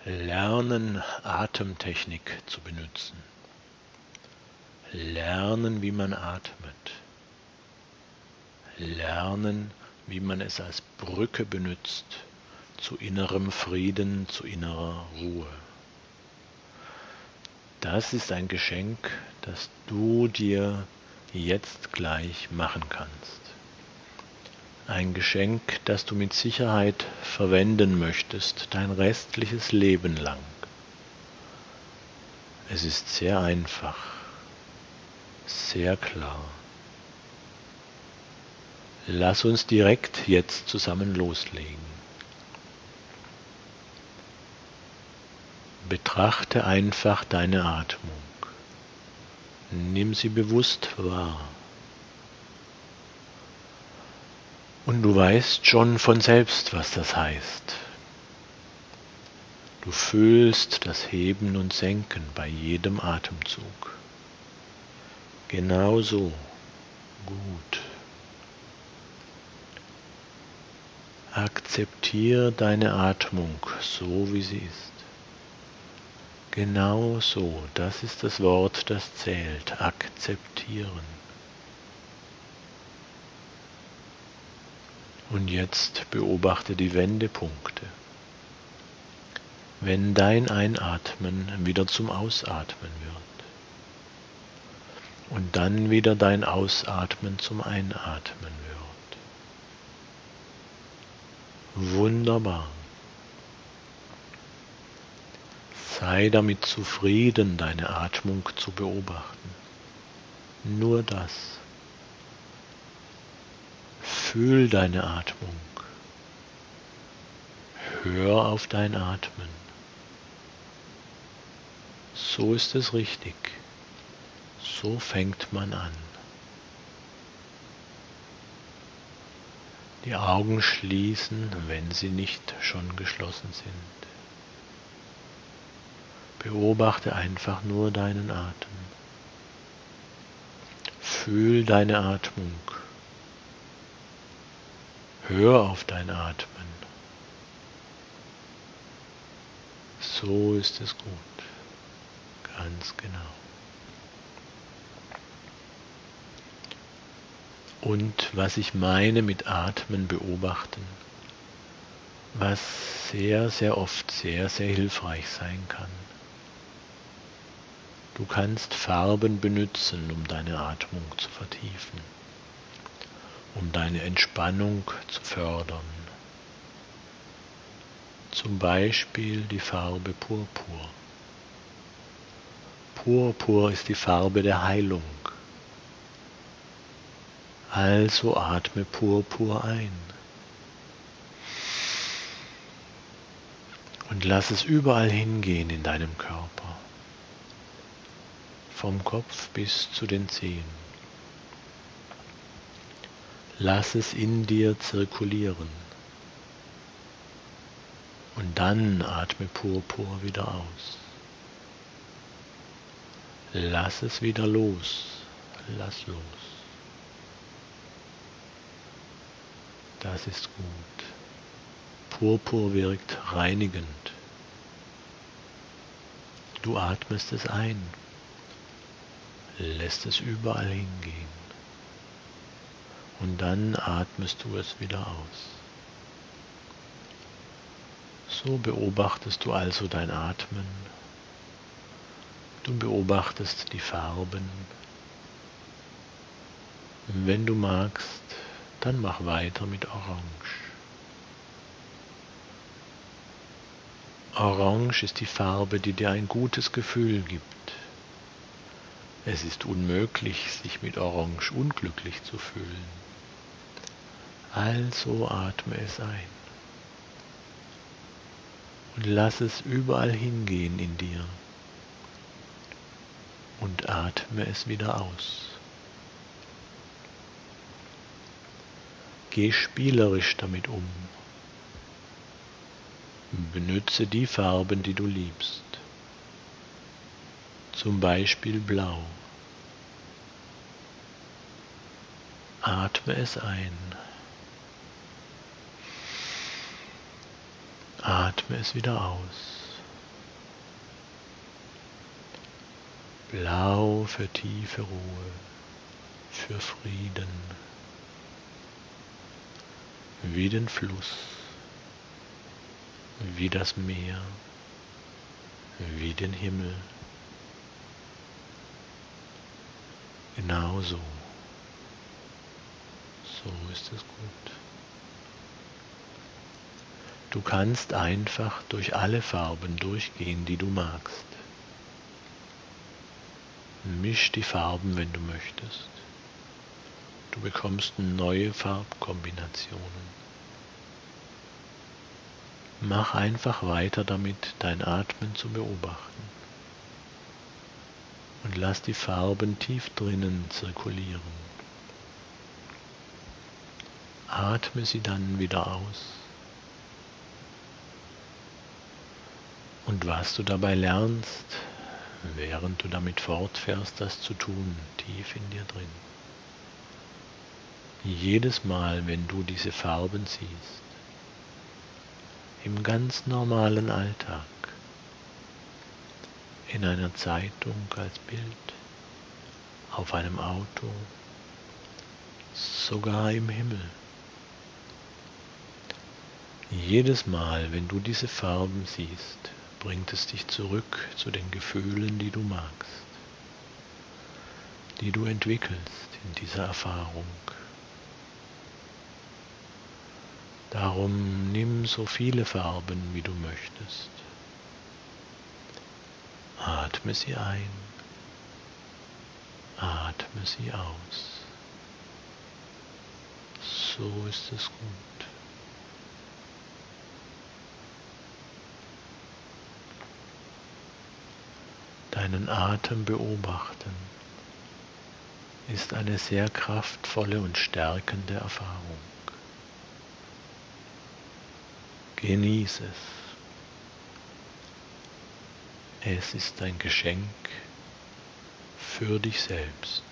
Lernen, Atemtechnik zu benutzen. Lernen, wie man atmet. Lernen, wie man es als Brücke benutzt zu innerem Frieden, zu innerer Ruhe. Das ist ein Geschenk, das du dir jetzt gleich machen kannst. Ein Geschenk, das du mit Sicherheit verwenden möchtest, dein restliches Leben lang. Es ist sehr einfach, sehr klar. Lass uns direkt jetzt zusammen loslegen. Betrachte einfach deine Atmung. Nimm sie bewusst wahr. Und du weißt schon von selbst, was das heißt. Du fühlst das Heben und Senken bei jedem Atemzug. Genau so. Gut. Akzeptiere deine Atmung so, wie sie ist. Genau so. Das ist das Wort, das zählt. Akzeptieren. Und jetzt beobachte die Wendepunkte. Wenn dein Einatmen wieder zum Ausatmen wird und dann wieder dein Ausatmen zum Einatmen wird. Wunderbar. Sei damit zufrieden, deine Atmung zu beobachten. Nur das. Fühl deine Atmung. Hör auf dein Atmen. So ist es richtig. So fängt man an. Die Augen schließen, wenn sie nicht schon geschlossen sind. Beobachte einfach nur deinen Atem. Fühl deine Atmung. Hör auf dein Atmen. So ist es gut. Ganz genau. Und was ich meine mit Atmen beobachten, was sehr, sehr oft sehr, sehr hilfreich sein kann. Du kannst Farben benutzen, um deine Atmung zu vertiefen, um deine Entspannung zu fördern. Zum Beispiel die Farbe Purpur. Purpur ist die Farbe der Heilung. Also atme Purpur ein. Und lass es überall hingehen in deinem Körper. Vom Kopf bis zu den Zehen. Lass es in dir zirkulieren. Und dann atme Purpur wieder aus. Lass es wieder los. Lass los. Das ist gut. Purpur wirkt reinigend. Du atmest es ein, lässt es überall hingehen. Und dann atmest du es wieder aus. So beobachtest du also dein Atmen. Du beobachtest die Farben. Wenn du magst, dann mach weiter mit Orange. Orange ist die Farbe, die dir ein gutes Gefühl gibt. Es ist unmöglich, sich mit Orange unglücklich zu fühlen. Also atme es ein. Und lass es überall hingehen in dir. Und atme es wieder aus. Geh spielerisch damit um. Benütze die Farben, die du liebst. Zum Beispiel Blau. Atme es ein. Atme es wieder aus. Blau für tiefe Ruhe, für Frieden, wie den Fluss, wie das Meer, wie den Himmel. Genau so. So ist es gut. Du kannst einfach durch alle Farben durchgehen, die du magst. Misch die Farben, wenn du möchtest. Du bekommst neue Farbkombinationen. Mach einfach weiter damit, dein Atmen zu beobachten. Und lass die Farben tief drinnen zirkulieren. Atme sie dann wieder aus. Und was du dabei lernst, während du damit fortfährst, das zu tun, tief in dir drin. Jedes Mal, wenn du diese Farben siehst, im ganz normalen Alltag, in einer Zeitung als Bild, auf einem Auto, sogar im Himmel. Jedes Mal, wenn du diese Farben siehst, bringt es dich zurück zu den Gefühlen, die du magst, die du entwickelst in dieser Erfahrung. Darum nimm so viele Farben, wie du möchtest. Atme sie ein, atme sie aus. So ist es gut. Deinen Atem beobachten ist eine sehr kraftvolle und stärkende Erfahrung. Genieß es. Es ist ein Geschenk für dich selbst.